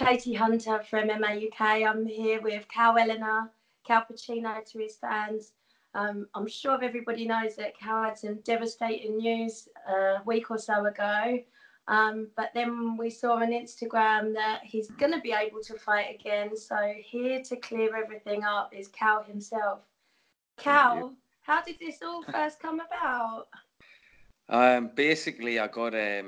Katie Hunter from MMA UK. I'm here with Cal Eleanor, Cal Pacino to his fans. I'm sure everybody knows that Cal had some devastating news a week or so ago. But then we saw on Instagram that he's going to be able to fight again. So here to clear everything up is Cal himself. Cal, how did this all first come about? Basically, I got a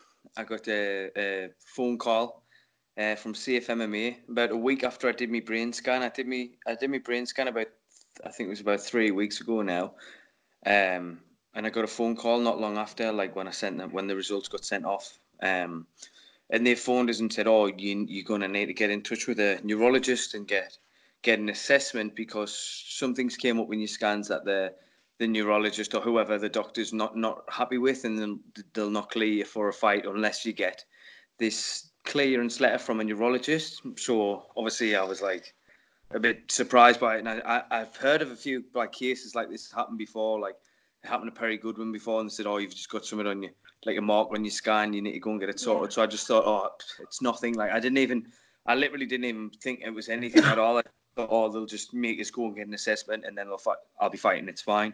phone call from CFMMA about a week after I did my brain scan. I did my brain scan I think it was about 3 weeks ago now. And I got a phone call not long after, like when the results got sent off. And they phoned us and said, "Oh, you're going to need to get in touch with a neurologist and get an assessment because some things came up in your scans that the neurologist or whoever the doctor's not happy with, and then they'll not clear you for a fight unless you get this clearance letter from a neurologist." So obviously I was like a bit surprised by it, and I've heard of a few like cases like this happened before. Like it happened to Perry Goodwin before, and they said, "Oh, you've just got something on you, like a mark on your scan, you need to go and get it sorted." So I just thought, "Oh, it's nothing." Like I literally didn't even think it was anything at all. I thought, "Oh, they'll just make us go and get an assessment, and then I'll be fighting. It's fine."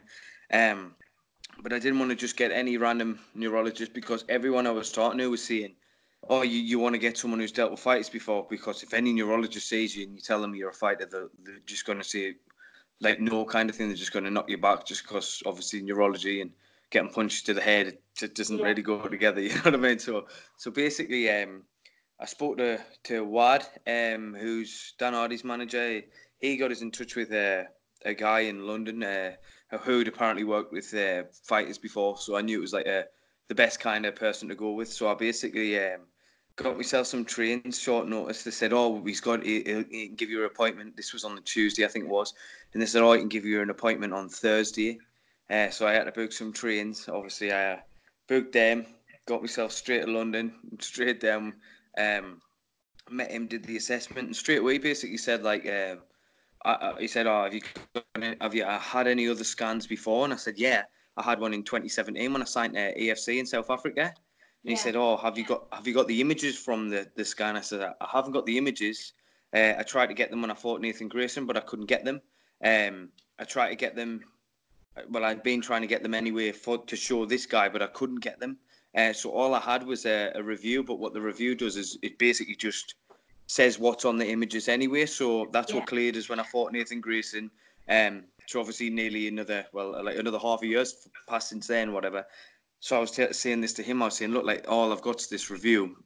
But I didn't want to just get any random neurologist because everyone I was talking to was saying, "Oh, you want to get someone who's dealt with fighters before, because if any neurologist sees you and you tell them you're a fighter, they're just going to say like no kind of thing. They're just going to knock you back just because obviously neurology and getting punched to the head, it doesn't really go together." You know what I mean? So basically, I spoke to Wad, who's Dan Hardy's manager. He got us in touch with a guy in London who'd apparently worked with fighters before. So I knew it was like the best kind of person to go with. So I basically got myself some trains short notice. They said, "Oh, he can give you an appointment." This was on the Tuesday, I think it was. And they said, "Oh, he can give you an appointment on Thursday." So I had to book some trains. Obviously, I booked them, got myself straight to London, straight down. Met him, did the assessment, and straight away basically said like, he said, "Oh, have you had any other scans before?" And I said, "Yeah, I had one in 2017 when I signed AFC in South Africa." And he said, "Oh, have you got the images from the scan?" I said, "I haven't got the images. I tried to get them when I fought Nathan Grayson, but I couldn't get them. I tried to get them. Well, I'd been trying to get them anyway to show this guy, but I couldn't get them. So all I had was a review. But what the review does is it basically just says what's on the images anyway. So that's what cleared us when I fought Nathan Grayson. So obviously nearly another half a year's passed since then, whatever." So I was saying this to him. I was saying, "Look, like all I've got is this review."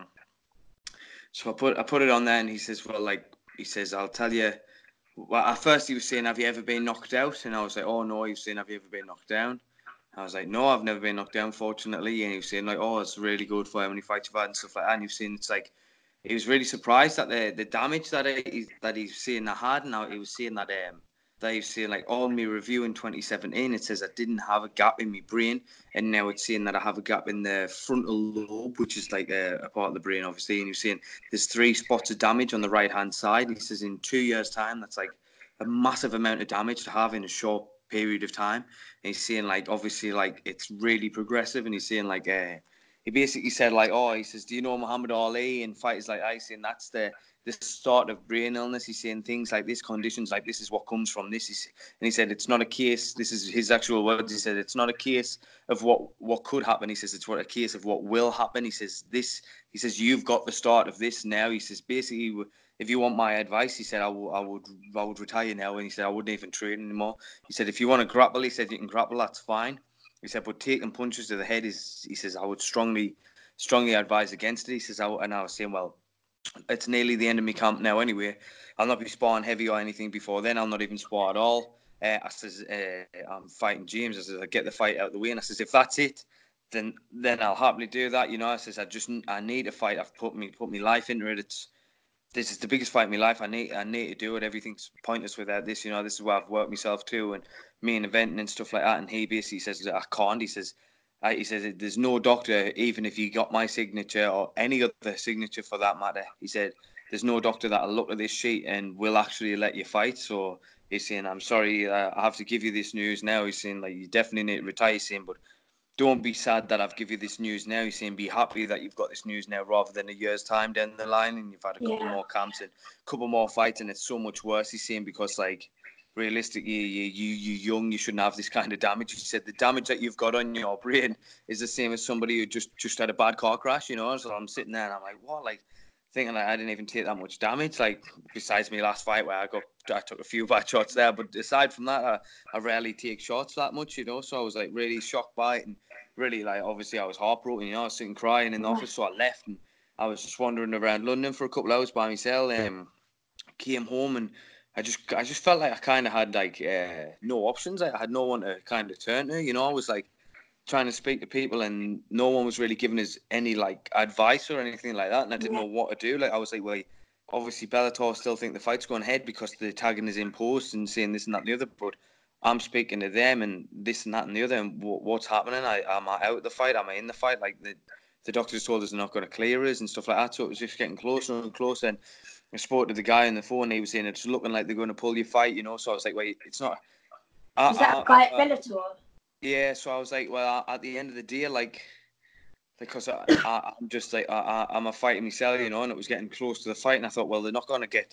So I put it on there, and he says, "I'll tell you." Well, at first he was saying, "Have you ever been knocked out?" And I was like, "Oh no." He was saying, "Have you ever been knocked down?" I was like, "No, I've never been knocked down, fortunately." And he was saying like, "Oh, it's really good for how many fights you've had and stuff like that." And he was saying it's like he was really surprised at the damage that he's saying I had, and he was saying that he was saying like on my review in 2017 it says I didn't have a gap in my brain, and now it's saying that I have a gap in the frontal lobe, which is like a part of the brain, obviously. And he was saying there's 3 spots of damage on the right hand side. He says in 2 years' time that's like a massive amount of damage to have in a short period of time. And he's saying like obviously like it's really progressive, and he's saying like he basically said like, "Oh," he says, "do you know Muhammad Ali and fighters like I?" Saying that's the start of brain illness. He's saying things like this, conditions like this is what comes from this. And he said it's not a case. This is his actual words. He said it's not a case of what could happen. He says it's a case of what will happen. He says this. He says you've got the start of this now. He says basically, if you want my advice, he said I would retire now. And he said I wouldn't even train anymore. He said if you want to grapple, he said you can grapple. That's fine. He said, but taking punches to the head he says, I would strongly advise against it. He says, and I was saying, well, it's nearly the end of my camp now anyway. I'll not be sparring heavy or anything before then. I'll not even spar at all. I says, I'm fighting James. I says, I get the fight out of the way. And I says, if that's it, then I'll happily do that. You know, I says, I need a fight. I've put my life into it. This is the biggest fight in my life. I need to do it. Everything's pointless without this. You know, this is where I've worked myself too, and me and eventing and stuff like that. And he basically says, I can't. He says, there's no doctor, even if you got my signature or any other signature for that matter. He said, there's no doctor that'll look at this sheet and will actually let you fight. So he's saying, I'm sorry, I have to give you this news now. He's saying, like, you definitely need to retire. He's saying, but don't be sad that I've given you this news now. He's saying be happy that you've got this news now rather than a year's time down the line and you've had a couple more camps and a couple more fights and it's so much worse. He's saying because, like, realistically, you're young, you shouldn't have this kind of damage. He said the damage that you've got on your brain is the same as somebody who just had a bad car crash, you know? So I'm sitting there and I'm like, what? Like, thinking like I didn't even take that much damage, like besides my last fight where I took a few bad shots there, but aside from that, I rarely take shots that much, you know. So I was like really shocked by it and really, like, obviously I was heartbroken, you know. I was sitting crying in the office, so I left and I was just wandering around London for a couple of hours by myself. Came home and I just felt like I kind of had like no options. I had no one to kind of turn to, you know. I was like trying to speak to people and no one was really giving us any like advice or anything like that, and I didn't know what to do. Like I was like, well, obviously Bellator still think the fight's going ahead because the tagging is in post and saying this and that and the other, but I'm speaking to them and this and that and the other, and what's happening? Am I out of the fight? Am I in the fight? Like the doctors told us they're not going to clear us and stuff like that, so it was just getting closer and closer. And I spoke to the guy on the phone and he was saying it's looking like they're going to pull your fight, you know. So I was like, wait, it's not. Was that guy at Bellator? Yeah, so I was like, well, at the end of the day, like, because I'm just like, I'm a fighting myself, you know, and it was getting close to the fight, and I thought, well, they're not going to get,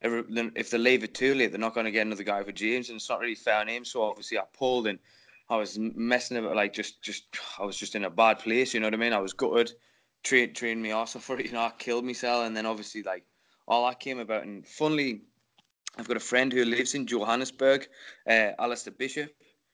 if they leave it too late, they're not going to get another guy for James, and it's not really fair on him, so obviously I pulled, and I was messing about, like, I was just in a bad place, you know what I mean? I was gutted, trained me also for it, you know, I killed myself, and then obviously, like, all that came about, and funnily, I've got a friend who lives in Johannesburg, Alistair Bishop.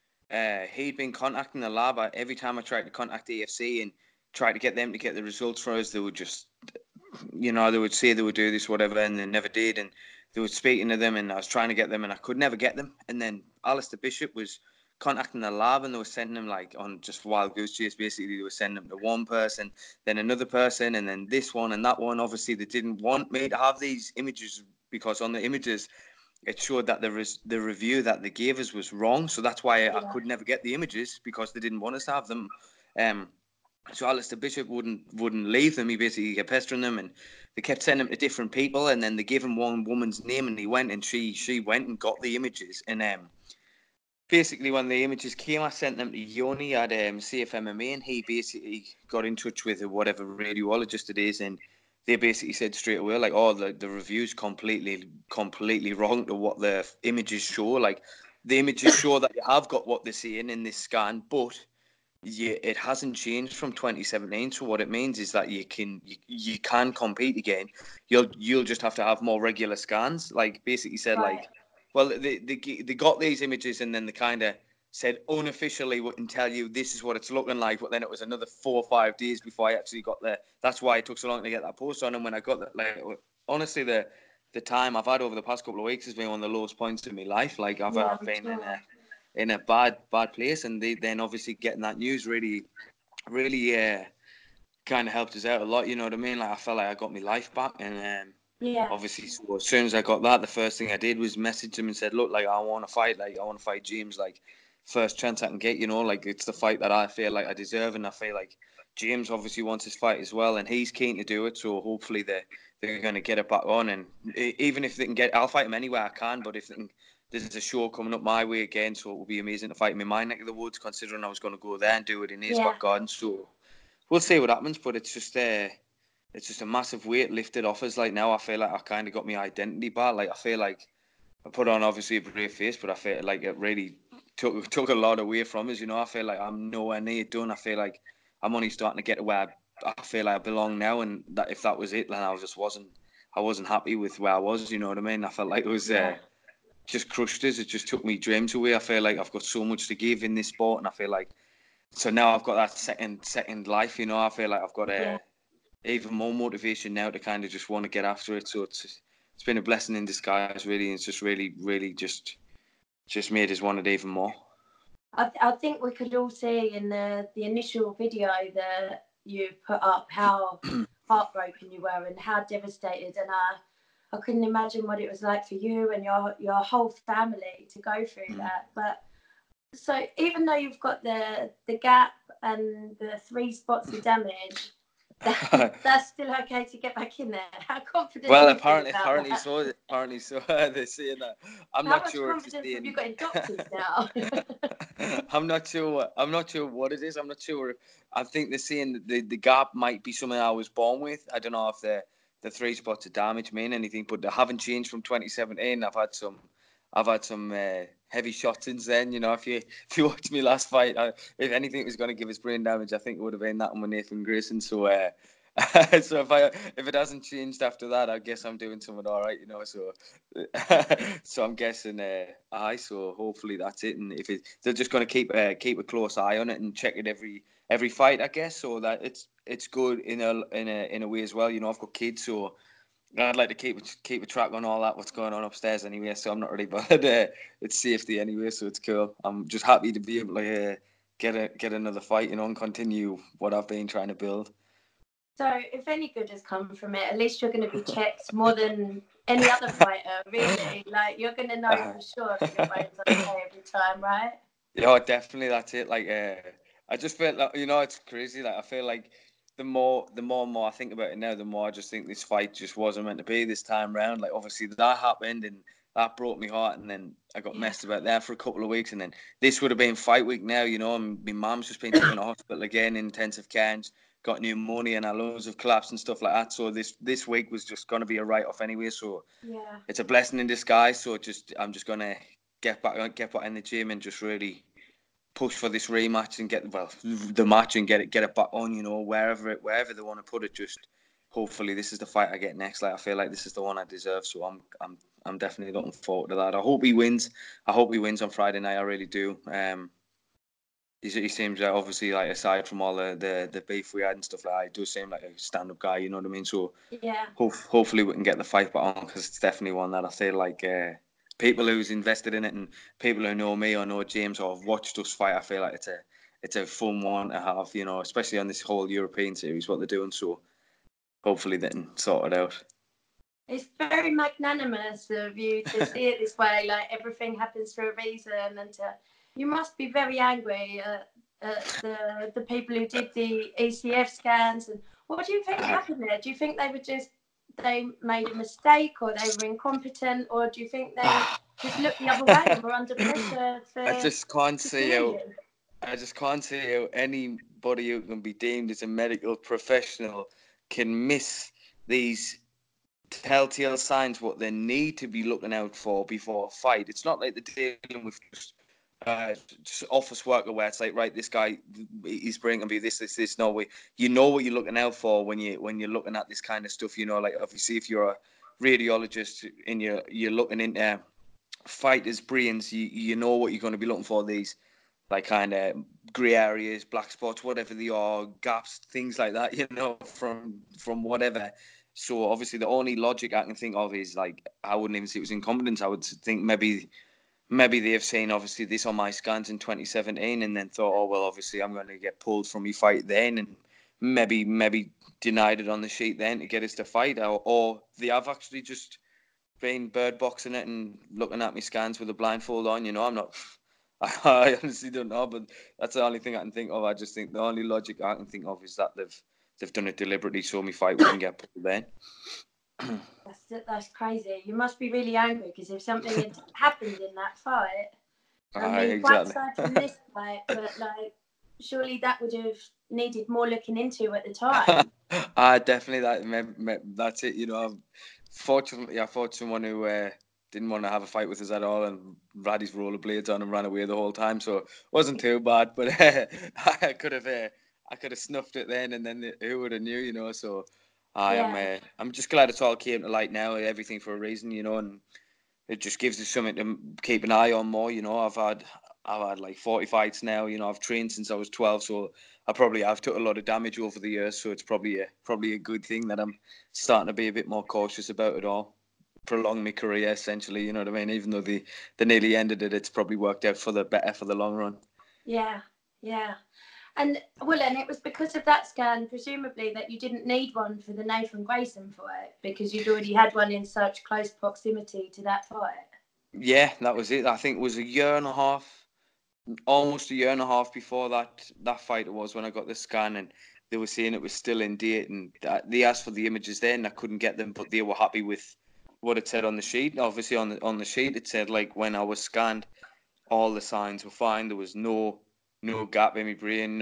He'd been contacting the lab. Every time I tried to contact AFC and try to get them to get the results for us, they would just, you know, they would say they would do this, whatever, and they never did. And they were speaking to them, and I was trying to get them, and I could never get them. And then Alistair Bishop was contacting the lab, and they were sending them like on just wild goose chase. Basically, they were sending them to one person, then another person, and then this one and that one. Obviously, they didn't want me to have these images because on the images it showed that the review that they gave us was wrong. So that's why I could never get the images because they didn't want us to have them. So Alistair Bishop wouldn't leave them. He basically kept pestering them, and they kept sending them to different people. And then they gave him one woman's name, and he went, and she went and got the images. And basically, when the images came, I sent them to Yoni at CFMMA, and he basically got in touch with whatever radiologist it is, and they basically said straight away, like, oh, the review's completely wrong to what the images show. Like, the images show that you have got what they're saying in this scan, but it hasn't changed from 2017. So what it means is that you can compete again. You'll just have to have more regular scans. Like, basically said, like, well, they got these images and then they kind of said unofficially wouldn't tell you this is what it's looking like, but then it was another 4 or 5 days before I actually got there. That's why it took so long to get that post on. And when I got that, like, honestly, the time I've had over the past couple of weeks has been one of the lowest points in my life. Like, I've been in a bad place, and then obviously getting that news really kind of helped us out a lot. You know what I mean? Like, I felt like I got my life back, and obviously, so as soon as I got that, the first thing I did was message him and said, look, like, I want to fight James, like, first chance I can get, you know, like, it's the fight that I feel like I deserve, and I feel like James obviously wants his fight as well, and he's keen to do it, so hopefully they're going to get it back on, and even if they can I'll fight him anywhere I can, but if they can, there's a show coming up my way again, so it will be amazing to fight him in my neck of the woods, considering I was going to go there and do it in his back garden, so we'll see what happens, but it's just a massive weight lifted off us. Like, now I feel like I kind of got my identity back. Like, I feel like I put on obviously a brave face, but I feel like it really took a lot away from us. You know, I feel like I'm nowhere near done. I feel like I'm only starting to get to where I feel like I belong now, and that if that was it, then I wasn't happy with where I was. You know what I mean? I felt like it was just crushed us. It just took me dreams away. I feel like I've got so much to give in this sport, and I feel like so now I've got that second life. You know, I feel like I've got even more motivation now to kind of just want to get after it. So it's been a blessing in disguise, really. And it's just really just made us want it even more. I think we could all see in the initial video that you put up how heartbroken you were and how devastated, and I couldn't imagine what it was like for you and your whole family to go through that. But so even though you've got the gap and the 3 spots of damage, That's still okay to get back in there. How confident Well, are you about apparently that? so. Apparently so. They're saying that. I'm How not much sure if confidence they're have you saying. got in doctors now? I'm not sure. I'm not sure what it is. I'm not sure. I think they're saying that the gap might be something I was born with. I don't know if the 3 spots of damage mean anything, but they haven't changed from 2017. I've had some heavy shots since then. You know, if you watch me last fight, if anything was going to give us brain damage, I think it would have been that one with Nathan Grayson. So so if it hasn't changed after that, I guess I'm doing something all right. You know, so so I'm guessing so hopefully that's it. And if they're just going to keep a close eye on it and check it every fight, I guess, so that it's good in a way as well. You know, I've got kids, so I'd like to keep a track on all that, what's going on upstairs anyway. So I'm not really bothered. It's safety anyway, so it's cool. I'm just happy to be able to get another fight, you know, and continue what I've been trying to build. So, if any good has come from it, at least you're going to be checked more than any other fighter, really. Like, you're going to know for sure that your bone's okay every time, right? Yeah, definitely. That's it. Like, I just feel like, you know, it's crazy. Like, I feel like the more I think about it now, the more I just think this fight just wasn't meant to be this time round. Like, obviously that happened and that broke my heart, and then I got messed about there for a couple of weeks, and then this would have been fight week now, you know, and my mum's just been taken to hospital again, intensive care, and got pneumonia and loads of collapse and stuff like that. So this week was just going to be a write off anyway. So yeah, it's a blessing in disguise. So I'm just gonna get back in the gym and just really push for this rematch and get the match and get it back on. You know, wherever they want to put it. Just hopefully this is the fight I get next. Like, I feel like this is the one I deserve. So I'm definitely looking forward to that. I hope he wins. I hope he wins on Friday night. I really do. He seems like, obviously, like, aside from all the beef we had and stuff like that, he does seem like a stand-up guy, you know what I mean? So yeah. hopefully we can get the fight back on, because it's definitely one that I feel like people who's invested in it and people who know me or know James or have watched us fight, I feel like it's a fun one to have, you know, especially on this whole European series, what they're doing. So hopefully they can sort it out. It's very magnanimous of you to see it this way. Like, everything happens for a reason, and you must be very angry at the people who did the ECF scans. And what do you think happened there? Do you think they made a mistake, or they were incompetent, or do you think they just looked the other way and were under pressure I just can't to see clear how. you? I just can't see how anybody who can be deemed as a medical professional can miss these telltale signs, what they need to be looking out for before a fight. It's not like they're dealing with just office worker where it's like, right, this guy, he's bringing me this. No way. You know what you're looking out for when you're looking at this kind of stuff. You know, like, obviously if you're a radiologist and you're looking into fighters' brains, you know what you're going to be looking for. These, like, kind of grey areas, black spots, whatever they are, gaps, things like that, you know, from whatever. So obviously the only logic I can think of is, like, I wouldn't even say it was incompetence. I would think maybe they've seen, obviously, this on my scans in 2017 and then thought, oh, well, obviously I'm going to get pulled from my fight then, and maybe denied it on the sheet then to get us to fight, or they have actually just been bird boxing it and looking at me scans with a blindfold on. You know, I'm not. I honestly don't know, but that's the only thing I can think of. I just think the only logic I can think of is that they've done it deliberately so my fight wouldn't get pulled then. That's crazy. You must be really angry, because if something had happened in that fight, I mean, quite Exactly. aside from this fight, but like, surely that would have needed more looking into at the time. Definitely that's it. You know, fortunately, I fought someone who didn't want to have a fight with us at all and had his rollerblades on and ran away the whole time. So it wasn't too bad, but I could have snuffed it then, and then who would have knew, you know? So I'm just glad it's all came to light now. Everything for a reason, you know, and it just gives us something to keep an eye on more. You know, I've had like 40 fights now. You know, I've trained since I was 12, so I've took a lot of damage over the years. So it's probably a good thing that I'm starting to be a bit more cautious about it all. Prolong my career, essentially. You know what I mean? Even though they nearly ended it, it's probably worked out for the better for the long run. Yeah, yeah. And it was because of that scan, presumably, that you didn't need one for the Nathan Grayson fight, because you'd already had one in such close proximity to that fight. Yeah, that was it. I think it was almost a year and a half before that fight it was when I got the scan, and they were saying it was still in date, and they asked for the images then. I couldn't get them, but they were happy with what it said on the sheet. Obviously, on the sheet it said like when I was scanned, all the signs were fine. There was no gap in my brain,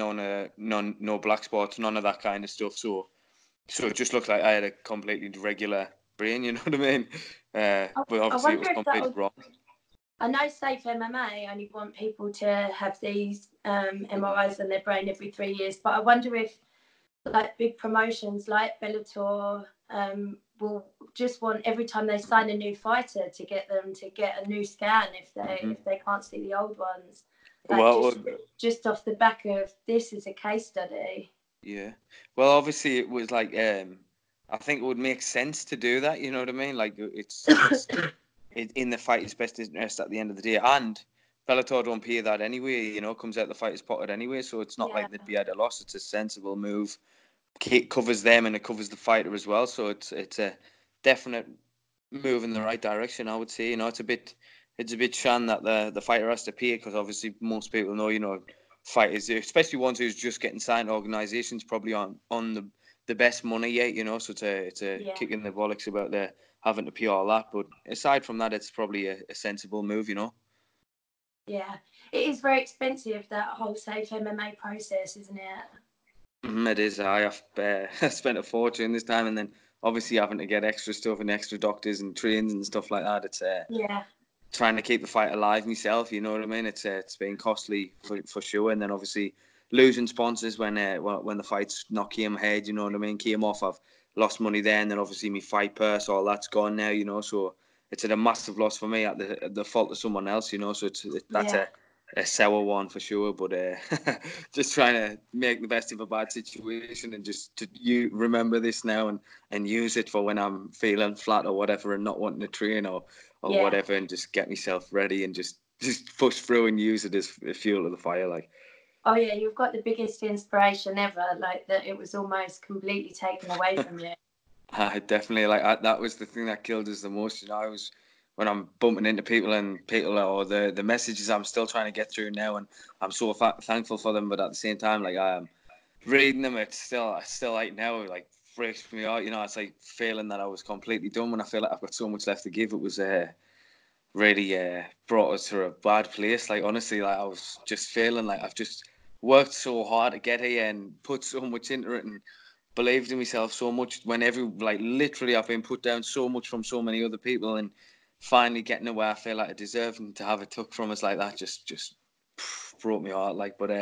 no black spots, none of that kind of stuff. So it just looked like I had a completely regular brain. You know what I mean? But obviously it was completely wrong. I know Safe MMA only want people to have these MRIs on their brain every 3 years, but I wonder if like big promotions like Bellator will just want every time they sign a new fighter to get them to get a new scan if they can't see the old ones. Like well, just off the back of this is a case study. Yeah. Well, obviously it was like I think it would make sense to do that. You know what I mean? Like it's in the fighter's best interest at the end of the day, and Bellator don't pay that anyway. You know, comes out the fighter's pocket anyway, so it's not like they'd be at a loss. It's a sensible move. It covers them and it covers the fighter as well. So it's a definite move in the right direction, I would say. You know, it's a bit shan that the fighter has to pay, because obviously most people know, you know, fighters, especially ones who's just getting signed to organisations, probably on the best money yet. You know, so it's a kick in the bollocks about the having to pay all that. But aside from that, it's probably a sensible move. You know. Yeah, it is very expensive, that whole Safe MMA process, isn't it? It is. I have spent a fortune this time, and then obviously having to get extra stuff and extra doctors and trains and stuff like that. It's trying to keep the fight alive myself. You know what I mean? It's been costly for sure, and then obviously losing sponsors when the fights not came ahead. You know what I mean? Came off. I've lost money there, and then obviously my fight purse, all that's gone now. You know, so it's a massive loss for me at the fault of someone else. You know, so that's a sour one for sure, but just trying to make the best of a bad situation, and just you remember this now and use it for when I'm feeling flat or whatever and not wanting to train or whatever, and just get myself ready and just push through and use it as fuel to the fire. Like, oh yeah, you've got the biggest inspiration ever, like that it was almost completely taken away from you. Definitely, that was the thing that killed us the most. You know, I was, when I'm bumping into people or the messages I'm still trying to get through now, and I'm so thankful for them, but at the same time, like, I am reading them, it's still like now, like, freaks me out. You know, it's like feeling that I was completely done when I feel like I've got so much left to give. It was really brought us to a bad place. Like, honestly, like, I was just feeling like I've just worked so hard to get here and put so much into it and believed in myself so much, when literally I've been put down so much from so many other people, and finally getting to where I feel like I deserve, and to have it took from us like that just broke my heart. Like, but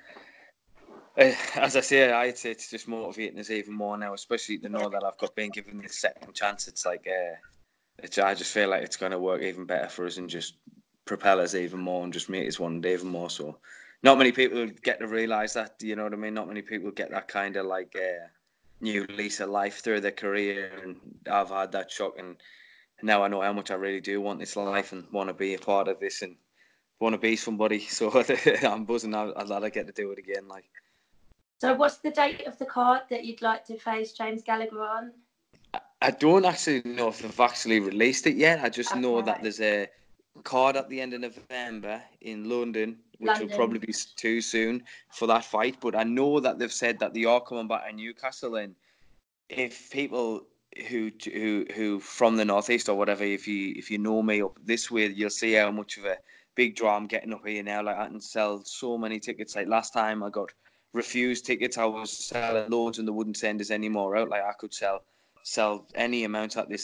as I say, I'd say it's just motivating us even more now, especially to know that I've been given this second chance. It's like I just feel like it's going to work even better for us and just propel us even more and just make us one even more. So not many people get to realise that, you know what I mean? Not many people get that kind of like new lease of life through their career, and I've had that shock, and now I know how much I really do want this life and want to be a part of this and want to be somebody. So I'm buzzing that I get to do it again. Like, so what's the date of the card that you'd like to face James Gallagher on? I don't actually know if they've actually released it yet. I just know that there's a card at the end of November in London, which will probably be too soon for that fight. But I know that they've said that they are coming back to Newcastle, and if people who from the northeast or whatever, if you know me up this way, you'll see how much of a big draw I'm getting up here now. Like, I can sell so many tickets. Like, last time I got refused tickets, I was selling loads and they wouldn't send us any more out. Like, I could sell any amount at the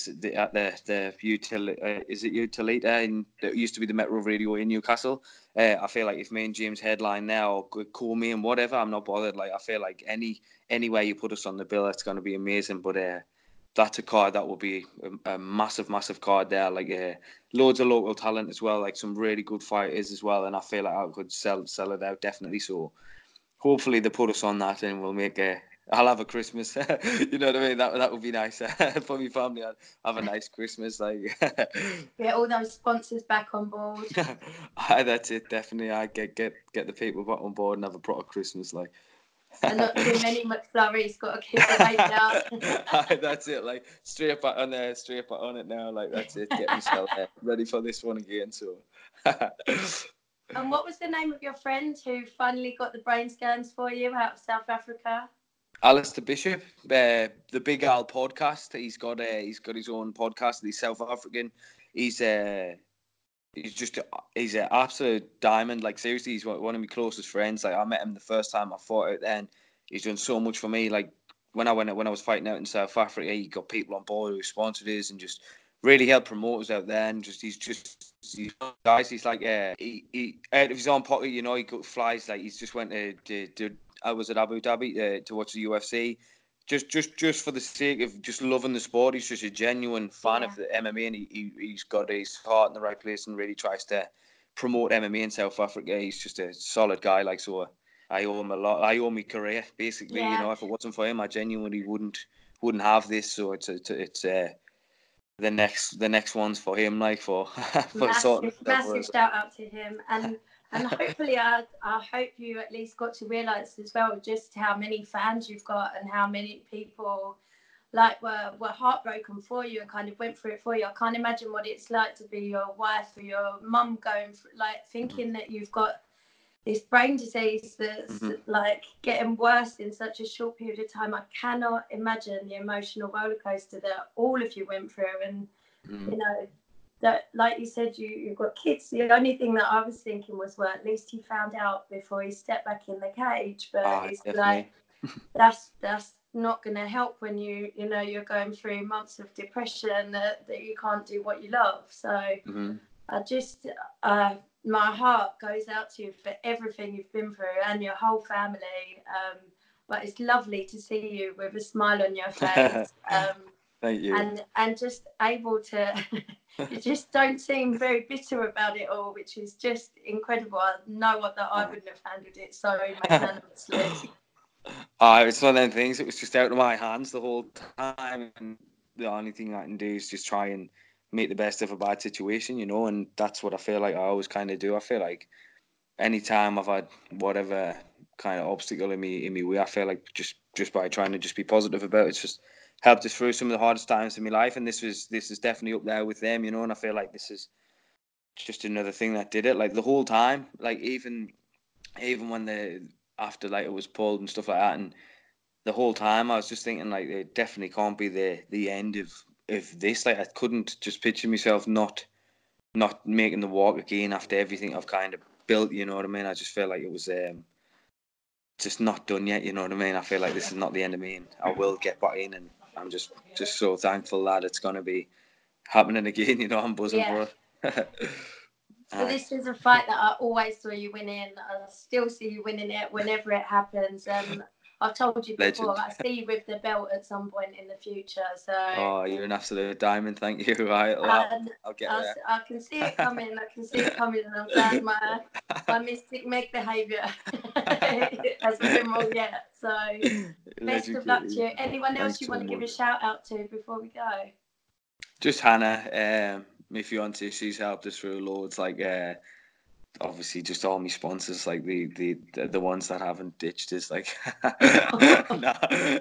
is it Utilita, and it used to be the Metro Radio in Newcastle. I feel like if me and James headline now, or call me and whatever, I'm not bothered. Like, I feel like any way you put us on the bill, it's going to be amazing. But that's a card that will be a massive card there. Like, loads of local talent as well, like some really good fighters as well. And I feel like I could sell it out definitely. So hopefully they put us on that, and we'll make I'll have a Christmas. You know what I mean? That would be nice for my family. I'll have a nice Christmas. Like, get all those sponsors back on board. That's it. Definitely, I get the people back on board and have a proper Christmas. Like, and not too many McFlurries. Got to keep the weight down. That's it. Like, straight back on it now. Like, that's it. Get myself ready for this one again. So. And what was the name of your friend who finally got the brain scans for you out of South Africa? Alistair Bishop, the Big Al podcast. He's got his own podcast. He's South African. He's an absolute diamond. Like seriously, he's one of my closest friends. Like I met him the first time I fought out there, and he's done so much for me. Like when I was fighting out in South Africa, he got people on board who sponsored us and just really helped promoters out there. And he's guys. He's like he out of his own pocket. You know, he flies like he's just went to I was at Abu Dhabi to watch the UFC. Just for the sake of just loving the sport. He's just a genuine fan of the MMA, and he's got his heart in the right place and really tries to promote MMA in South Africa. He's just a solid guy. Like, so I owe him a lot. I owe my career basically. You know, if it wasn't for him, I genuinely wouldn't have this. So it's the next one's for him. Like for massive shout out to him. And hopefully, I hope you at least got to realise as well just how many fans you've got and how many people like were heartbroken for you and kind of went through it for you. I can't imagine what it's like to be your wife or your mum going through, like thinking that you've got this brain disease that's like getting worse in such a short period of time. I cannot imagine the emotional roller coaster that all of you went through. And you know, that, like you said, you've got kids. The only thing that I was thinking was, well, at least he found out before he stepped back in the cage. But it's definitely. Like that's not going to help when you're going through months of depression that you can't do what you love. So I just my heart goes out to you for everything you've been through and your whole family. But it's lovely to see you with a smile on your face. Thank you. And just able to. You just don't seem very bitter about it all, which is just incredible. I know that I wouldn't have handled it so magnanimously. It's one of them things. It was just out of my hands the whole time, and the only thing I can do is just try and make the best of a bad situation, you know. And that's what I feel like I always kind of do. I feel like anytime I've had whatever kind of obstacle in me way, I feel like just by trying to just be positive about it, it's just helped us through some of the hardest times in my life, and this is definitely up there with them, you know. And I feel like this is just another thing that did it. Like the whole time, like even when after like it was pulled and stuff like that, and the whole time I was just thinking like it definitely can't be the end of this. Like I couldn't just picture myself not making the walk again after everything I've kind of built, you know what I mean. I just felt like it was just not done yet, you know what I mean. I feel like this is not the end of me, and I will get back in, and I'm just so thankful that it's going to be happening again, you know. I'm buzzing for it. So this is a fight that I always saw you winning. I still see you winning it whenever it happens. I've told you before, I see you with the belt at some point in the future. So. Oh, you're an absolute diamond. Thank you. Right, I'll get there. I can see it coming. And I'm glad my Mystic Meg behaviour hasn't been wrong yet. So best of luck to you. Anyone else you want to give a shout out to before we go? Just Hannah, my fiance. She's helped us through loads. Like obviously just all my sponsors, like the ones that haven't ditched us, like no,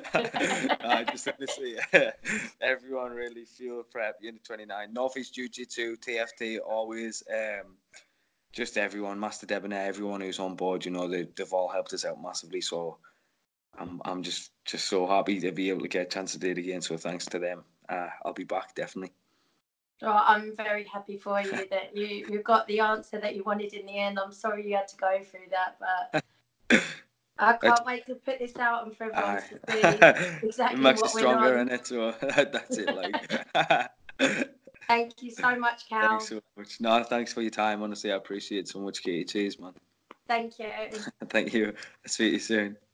just honestly, everyone really, Fuel Prep, Unit 29, Northeast Jiu-Jitsu, TFT, always, just everyone, Master Debonair, everyone who's on board, you know, they've all helped us out massively. So I'm just so happy to be able to get a chance to do it again. So thanks to them. I'll be back definitely. Oh, I'm very happy for you that you got the answer that you wanted in the end. I'm sorry you had to go through that, but I can't wait to put this out and for everyone to see exactly it makes what it stronger, we're on. innit? So that's it. Like. Thank you so much, Cal. Thanks so much. No, thanks for your time. Honestly, I appreciate it so much, Katie. Cheers, man. Thank you. Thank you. I'll speak to you soon.